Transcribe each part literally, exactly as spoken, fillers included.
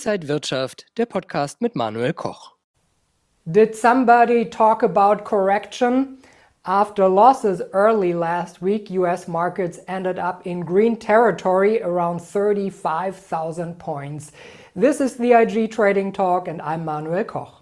Inside Wirtschaft, der Podcast mit Manuel Koch. Did somebody talk about correction? After losses early last week, U S markets ended up in green territory around thirty-five thousand points. This is the I G Trading Talk and I'm Manuel Koch.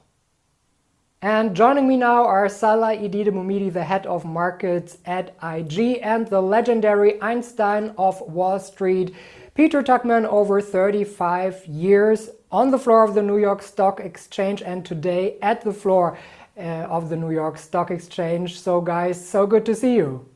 And joining me now are Salah Eddine-Bouhmidi, the head of markets at I G, and the legendary Einstein of Wall Street, Peter Tuchman, over thirty-five years on the floor of the New York Stock Exchange and today at the floor uh, of the New York Stock Exchange. So guys, so good to see you.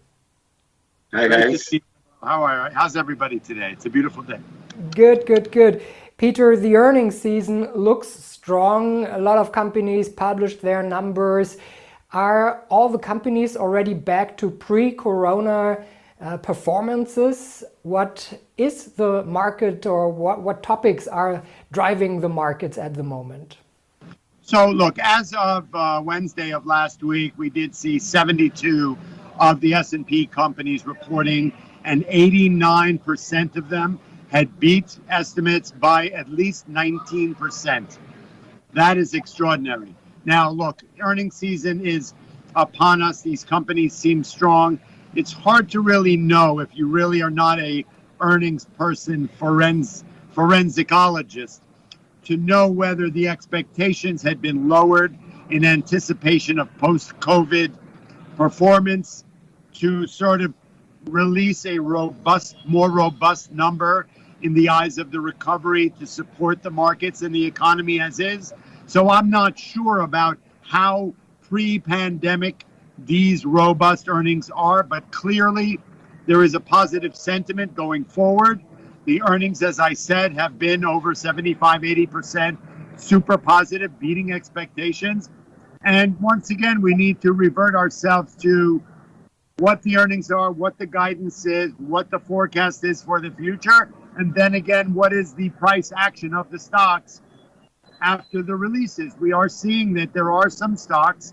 Hi guys. How are how's everybody today? It's a beautiful day. Good, good, good. Peter, the earnings season looks strong. A lot of companies published their numbers. Are all the companies already back to pre-corona uh, performances? What is the market, or what, what topics are driving the markets at the moment? So look, as of uh, Wednesday of last week, we did see seventy-two of the S and P companies reporting, and eighty-nine percent of them had beat estimates by at least nineteen percent. That is extraordinary. Now, look, earnings season is upon us. These companies seem strong. It's hard to really know, if you really are not a earnings person, forens- forensicologist, to know whether the expectations had been lowered in anticipation of post-COVID performance to sort of release a robust, more robust number in the eyes of the recovery to support the markets and the economy as is. So I'm not sure about how pre-pandemic these robust earnings are, but clearly there is a positive sentiment going forward. The earnings, as I said, have been over seventy-five, eighty percent super positive, beating expectations. And once again, we need to revert ourselves to what the earnings are, what the guidance is, what the forecast is for the future. And then again, what is the price action of the stocks after the releases? We are seeing that there are some stocks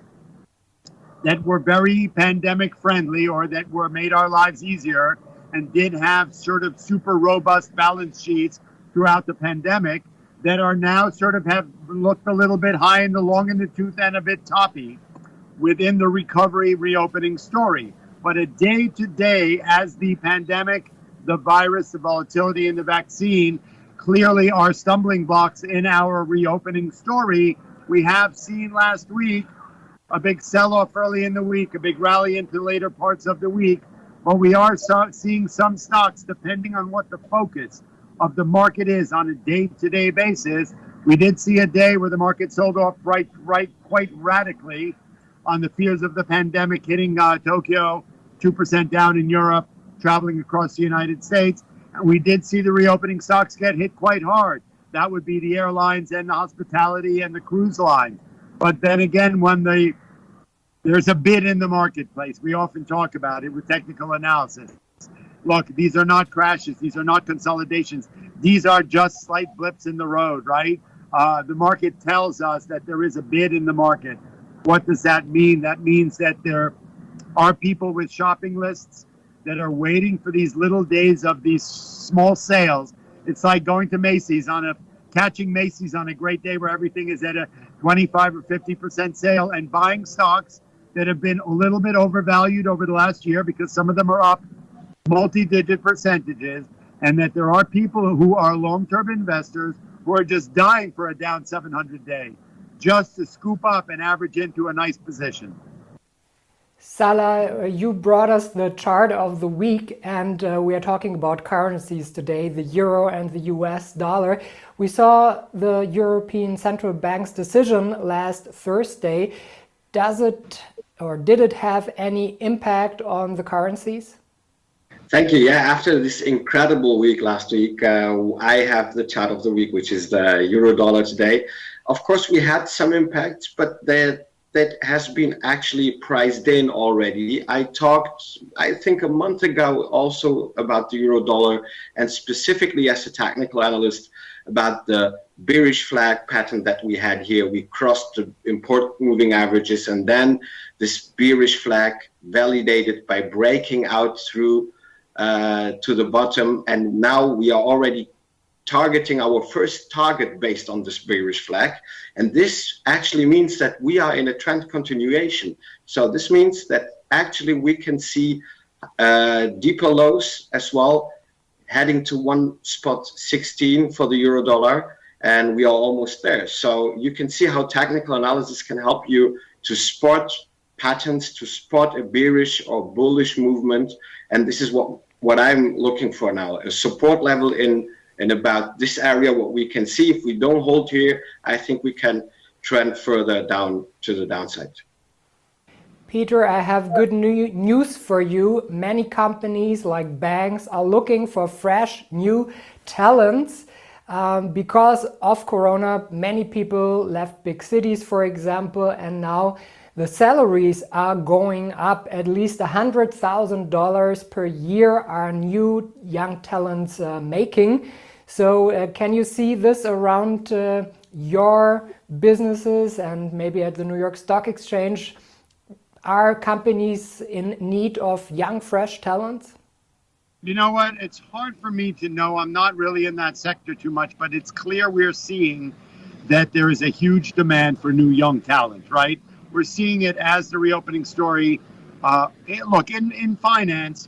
that were very pandemic friendly, or that were made our lives easier and did have sort of super robust balance sheets throughout the pandemic, that are now sort of have looked a little bit high in the long in the tooth and a bit toppy within the recovery reopening story. But a day to day, as the pandemic, the virus, the volatility in the vaccine clearly are stumbling blocks in our reopening story. We have seen last week a big sell-off early in the week, a big rally into later parts of the week, but we are so- seeing some stocks, depending on what the focus of the market is on a day-to-day basis. We did see a day where the market sold off right, right, quite radically on the fears of the pandemic hitting uh, Tokyo, two percent down in Europe, traveling across the United States. And we did see the reopening stocks get hit quite hard. That would be the airlines and the hospitality and the cruise lines. But then again, when the there's a bid in the marketplace, we often talk about it with technical analysis. Look, these are not crashes. These are not consolidations. These are just slight blips in the road, right? Uh, the market tells us that there is a bid in the market. What does that mean? That means that there are people with shopping lists that are waiting for these little days of these small sales. It's like going to Macy's on a, catching Macy's on a great day where everything is at a twenty-five or fifty percent sale, and buying stocks that have been a little bit overvalued over the last year because some of them are up multi-digit percentages, and that there are people who are long-term investors who are just dying for a down seven hundred day just to scoop up and average into a nice position. Salah, you brought us the chart of the week, and uh, we are talking about currencies today, the euro and the U S dollar. We saw the European Central Bank's decision last Thursday. Does it, or did it have any impact on the currencies? Thank you. Yeah, after this incredible week last week, uh, I have the chart of the week, which is the euro dollar today. Of course, we had some impact, but that that has been actually priced in already. I talked, I think, a month ago also about the euro dollar, and specifically as a technical analyst about the bearish flag pattern that we had here. We crossed the important moving averages, and then this bearish flag validated by breaking out through uh, to the bottom, and now we are already targeting our first target based on this bearish flag. And this actually means that we are in a trend continuation. So this means that actually we can see uh, deeper lows as well, heading to one spot sixteen for the euro dollar, and we are almost there. So you can see how technical analysis can help you to spot patterns, to spot a bearish or bullish movement. And this is what, what I'm looking for now, a support level in, in about this area, what we can see. If we don't hold here, I think we can trend further down to the downside. Peter, I have good new news for you. Many companies like banks are looking for fresh new talents. Um, because of Corona, many people left big cities, for example, and now the salaries are going up. At least one hundred thousand dollars per year are new young talents uh, making. So uh, can you see this around uh, your businesses and maybe at the New York Stock Exchange? Are companies in need of young, fresh talents? You know what? It's hard for me to know. I'm not really in that sector too much, but it's clear we're seeing that there is a huge demand for new young talent, right? We're seeing it as the reopening story. Uh, it, look, in, in finance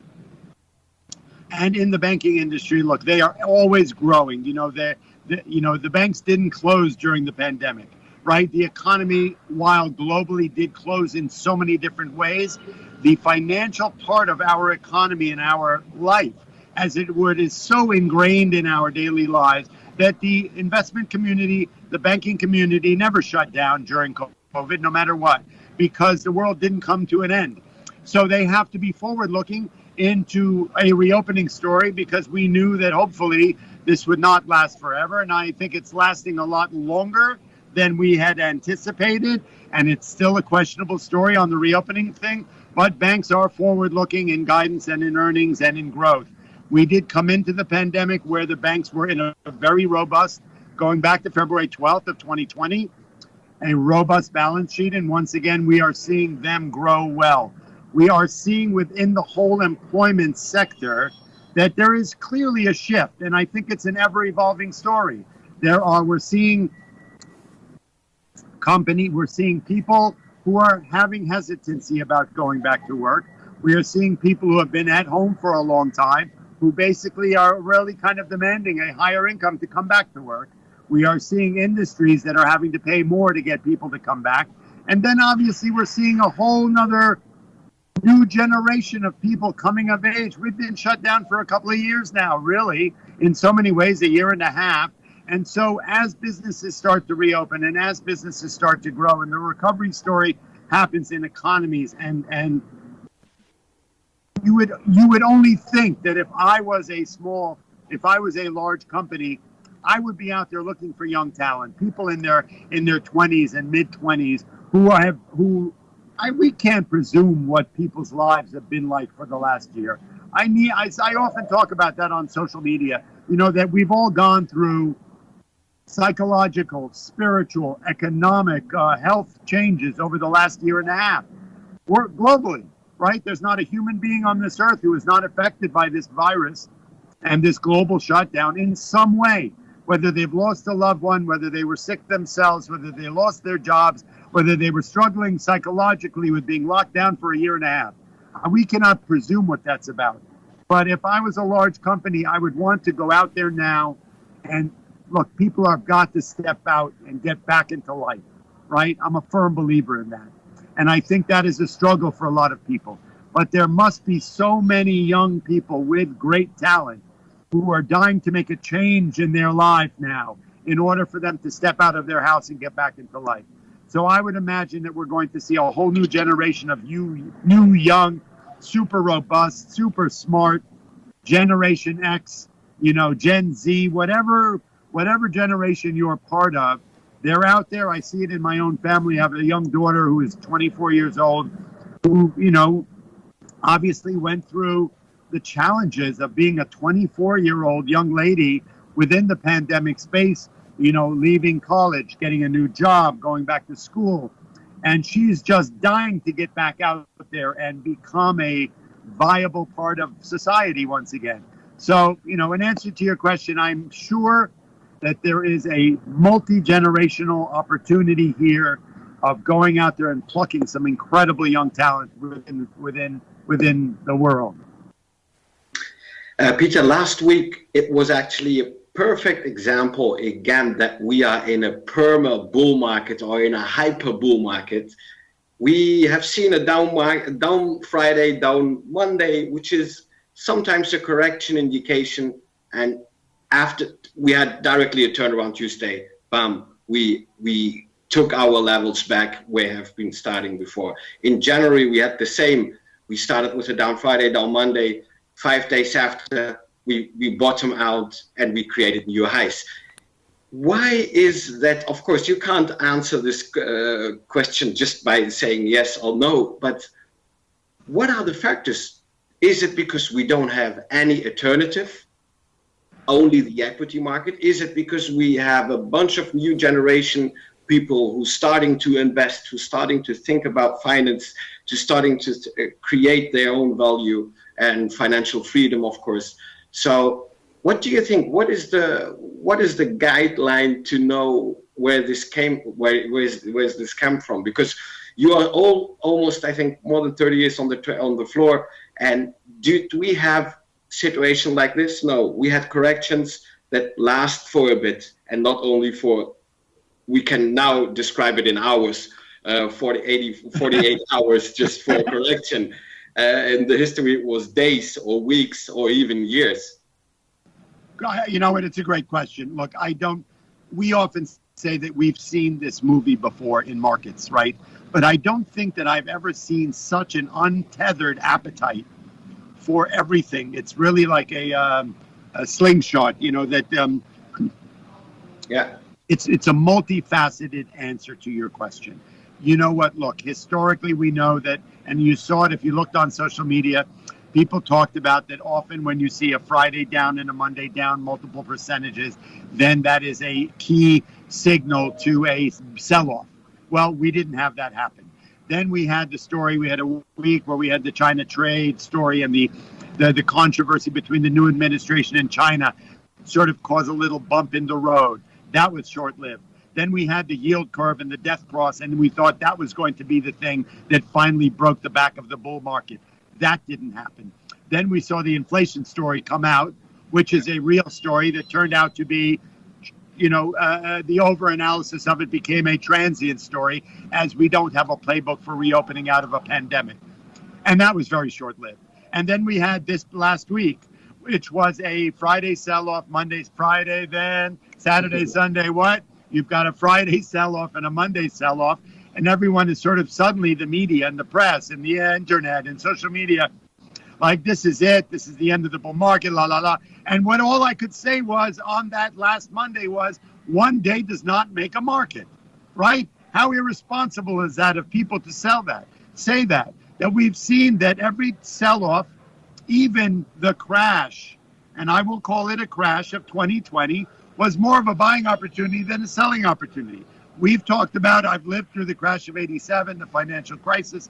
and in the banking industry, look, they are always growing. You know, the, the, you know, the banks didn't close during the pandemic, right? The economy, while globally did close in so many different ways, the financial part of our economy and our life, as it would, is so ingrained in our daily lives that the investment community, the banking community never shut down during COVID, no matter what, because the world didn't come to an end. So they have to be forward-looking into a reopening story, because we knew that hopefully this would not last forever. And I think it's lasting a lot longer than we had anticipated. And it's still a questionable story on the reopening thing. But banks are forward-looking in guidance and in earnings and in growth. We did come into the pandemic where the banks were in a very robust, going back to February twelfth of twenty twenty, a robust balance sheet. And once again, we are seeing them grow well. We are seeing within the whole employment sector that there is clearly a shift. And I think it's an ever-evolving story. There are, we're seeing company, we're seeing people who are having hesitancy about going back to work. We are seeing people who have been at home for a long time, who basically are really kind of demanding a higher income to come back to work. We are seeing industries that are having to pay more to get people to come back. And then obviously we're seeing a whole nother new generation of people coming of age. We've been shut down for a couple of years now, really, in so many ways, a year and a half. And so as businesses start to reopen and as businesses start to grow, and the recovery story happens in economies, and, and you would you would only think that if I was a small, if I was a large company, I would be out there looking for young talent, people in their in their twenties and mid twenties who have who I we can't presume what people's lives have been like for the last year. I need I, I often talk about that on social media. You know, that we've all gone through psychological, spiritual, economic, uh, health changes over the last year and a half. We're globally, right? There's not a human being on this earth who is not affected by this virus and this global shutdown in some way, whether they've lost a loved one, whether they were sick themselves, whether they lost their jobs, whether they were struggling psychologically with being locked down for a year and a half. We cannot presume what that's about. But if I was a large company, I would want to go out there now and look, people have got to step out and get back into life, right? I'm a firm believer in that. And I think that is a struggle for a lot of people. But there must be so many young people with great talent who are dying to make a change in their life now in order for them to step out of their house and get back into life. So I would imagine that we're going to see a whole new generation of you, new, young, super robust, super smart, Generation X, you know, Gen Z, whatever whatever generation you're part of, they're out there. I see it in my own family. I have a young daughter who is twenty-four years old, who, you know, obviously went through the challenges of being a twenty-four-year-old young lady within the pandemic space, you know, leaving college, getting a new job, going back to school. And she's just dying to get back out there and become a viable part of society once again. So, you know, in answer to your question, I'm sure that there is a multi-generational opportunity here of going out there and plucking some incredible young talent within within within the world. Uh, Peter, last week it was actually a perfect example again that we are in a perma bull market or in a hyper bull market. We have seen a down market, down Friday, down Monday, which is sometimes a correction indication, and after we had directly a turnaround Tuesday, bam, we we took our levels back where have been starting before. In January, we had the same. We started with a down Friday, down Monday. Five days after, we, we bottom out and we created new highs. Why is that? Of course, you can't answer this uh, question just by saying yes or no, but what are the factors? Is it because we don't have any alternative, only the equity market? Is it because we have a bunch of new generation people who's starting to invest, who's starting to think about finance, to starting to uh, create their own value and financial freedom, of course? So what do you think? What is the what is the guideline to know where this came, where where's where's this come from? Because you are all almost, I think, more than thirty years on the on the floor. And do, do we have situation like this? No, we had corrections that last for a bit, and not only for, we can now describe it in hours, uh, forty, eighty, forty-eight hours just for a correction. Uh, in the history, it was days or weeks or even years. You know what? It's a great question. Look, I don't, we often say that we've seen this movie before in markets, right? But I don't think that I've ever seen such an untethered appetite for everything. It's really like a, um, a slingshot, you know, that um, yeah, it's it's a multifaceted answer to your question. You know what? Look, historically, we know that, and you saw it if you looked on social media, people talked about that often when you see a Friday down and a Monday down multiple percentages, then that is a key signal to a sell-off. Well, we didn't have that happen. Then we had the story, we had a week where we had the China trade story and the, the, the controversy between the new administration and China sort of caused a little bump in the road. That was short-lived. Then we had the yield curve and the death cross, and we thought that was going to be the thing that finally broke the back of the bull market. That didn't happen. Then we saw the inflation story come out, which is a real story that turned out to be, you know, uh, the over-analysis of it became a transient story, as we don't have a playbook for reopening out of a pandemic. And that was very short-lived. And then we had this last week, which was a Friday sell-off, Monday's Friday, then Saturday, Sunday, what? You've got a Friday sell-off and a Monday sell-off, and everyone is sort of suddenly, the media and the press and the internet and social media, like, this is it, this is the end of the bull market, la, la, la. And what all I could say was on that last Monday was, one day does not make a market, right? How irresponsible is that of people to sell that, say that, that we've seen that every sell-off, even the crash, and I will call it a crash of twenty twenty, was more of a buying opportunity than a selling opportunity. We've talked about, I've lived through the crash of eighty-seven, the financial crisis.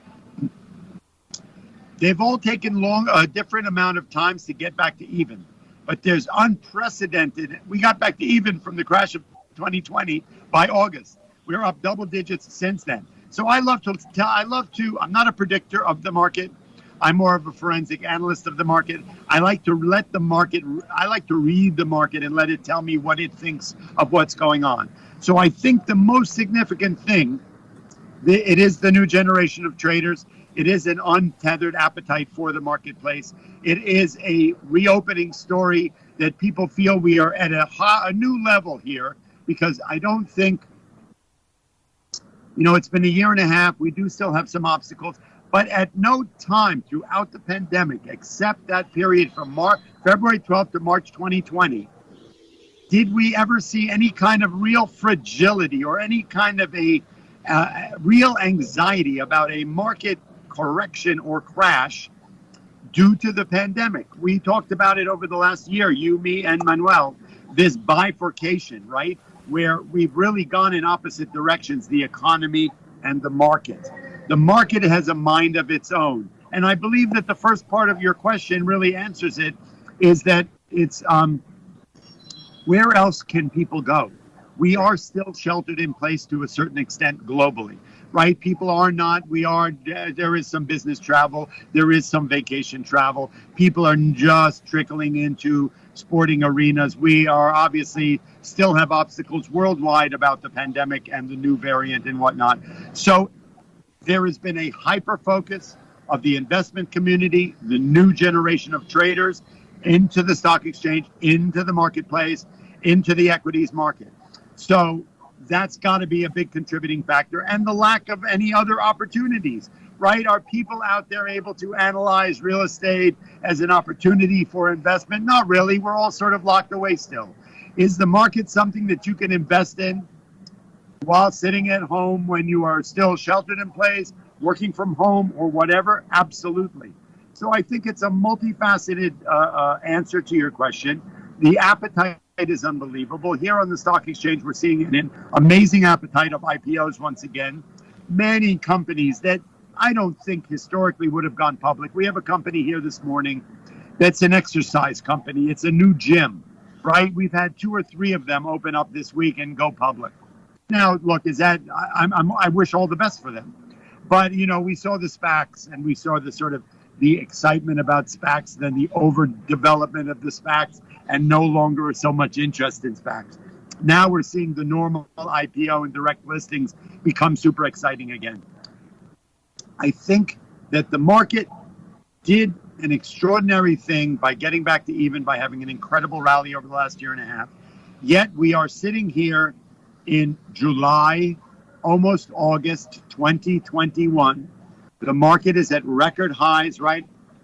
They've all taken long, a different amount of times to get back to even. But there's unprecedented, we got back to even from the crash of twenty twenty by August. We're up double digits since then. So I love to tell, I love to, I'm not a predictor of the market. I'm more of a forensic analyst of the market. I like to let the market, I like to read the market and let it tell me what it thinks of what's going on. So I think the most significant thing, it is the new generation of traders. It is an untethered appetite for the marketplace. It is a reopening story that people feel we are at a, high, a new level here, because I don't think, you know, it's been a year and a half. We do still have some obstacles. But at no time throughout the pandemic, except that period from March, February twelfth to March twenty twenty, did we ever see any kind of real fragility or any kind of a uh, real anxiety about a market correction or crash due to the pandemic. We talked about it over the last year, you, me, and Manuel, this bifurcation, right? Where we've really gone in opposite directions, the economy and the market. The market has a mind of its own. And I believe that the first part of your question really answers it, is that it's um, where else can people go? We are still sheltered in place to a certain extent globally, right? People are not, we are, there is some business travel, there is some vacation travel. People are just trickling into sporting arenas. We are obviously still have obstacles worldwide about the pandemic and the new variant and whatnot. So there has been a hyper focus of the investment community, the new generation of traders into the stock exchange, into the marketplace, into the equities market. So that's got to be a big contributing factor, and the lack of any other opportunities, right? Are people out there able to analyze real estate as an opportunity for investment? Not really. We're all sort of locked away still. Is the market something that you can invest in while sitting at home when you are still sheltered in place, working from home or whatever? Absolutely. So I think it's a multifaceted uh, uh, answer to your question. The appetite is unbelievable. Here on the stock exchange, we're seeing an amazing appetite of I P Os once again. Many companies that I don't think historically would have gone public. We have a company here this morning that's an exercise company. It's a new gym, right? We've had two or three of them open up this week and go public. Now, look, is that, I, I'm, I wish all the best for them. But, you know, we saw the SPACs and we saw the sort of the excitement about SPACs, then the overdevelopment of the SPACs, and no longer so much interest in SPACs. Now we're seeing the normal I P O and direct listings become super exciting again. I think that the market did an extraordinary thing by getting back to even, by having an incredible rally over the last year and a half. Yet we are sitting here in July, almost August twenty twenty-one. The market is at record highs, right?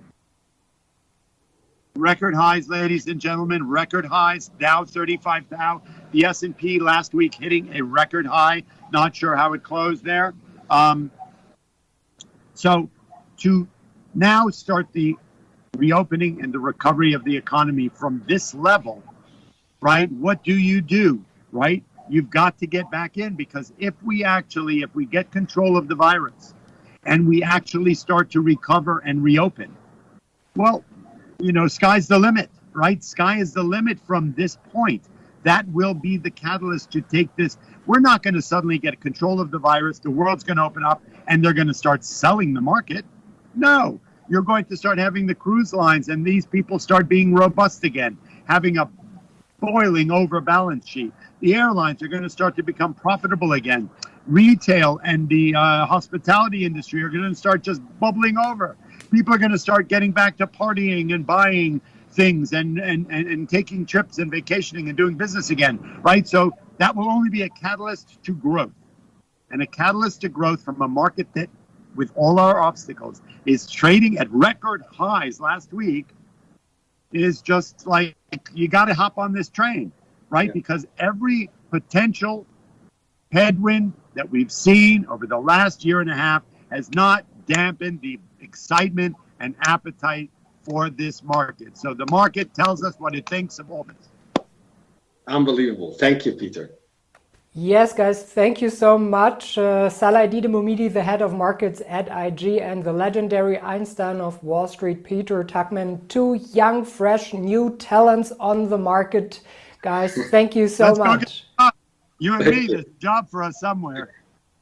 Record highs, ladies and gentlemen, record highs. Dow thirty-five Dow. The S and P last week hitting a record high. Not sure how it closed there. Um, so to now start the reopening and the recovery of the economy from this level, right? What do you do, right? You've got to get back in, because if we actually, if we get control of the virus and we actually start to recover and reopen, well, you know, sky's the limit, right? Sky is the limit from this point. That will be the catalyst to take this. We're not going to suddenly get control of the virus. The world's going to open up and they're going to start selling the market. No, you're going to start having the cruise lines and these people start being robust again, having a boiling over balance sheet. The airlines are going to start to become profitable again. Retail and the uh, hospitality industry are going to start just bubbling over. People are going to start getting back to partying and buying things and, and, and, and taking trips and vacationing and doing business again, right? So that will only be a catalyst to growth. And a catalyst to growth from a market that, with all our obstacles, is trading at record highs last week, is just like, you got to hop on this train, right? Yeah. Because every potential headwind that we've seen over the last year and a half has not dampened the excitement and appetite for this market. So the market tells us what it thinks of all this. Unbelievable. Thank you, Peter. Yes, guys, thank you so much. Uh, Salah Eddine-Bouhmidi, the head of markets at I G, and the legendary Einstein of Wall Street, Peter Tuchman, two young, fresh, new talents on the market. Guys, thank you so Let's much. Go get you and me, there's a job for us somewhere.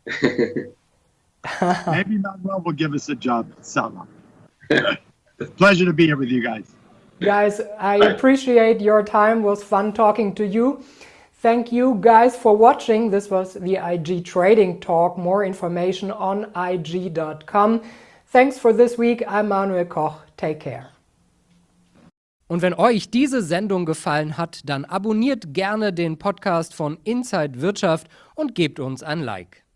Maybe Manuel will give us a job, Salah. Pleasure to be here with you guys. Guys, I appreciate your time. It was fun talking to you. Thank you guys for watching. This was the I G Trading Talk. More information on I G dot com. Thanks for this week. I'm Manuel Koch. Take care. Und wenn euch diese Sendung gefallen hat, dann abonniert gerne den Podcast von Inside Wirtschaft und gebt uns ein Like.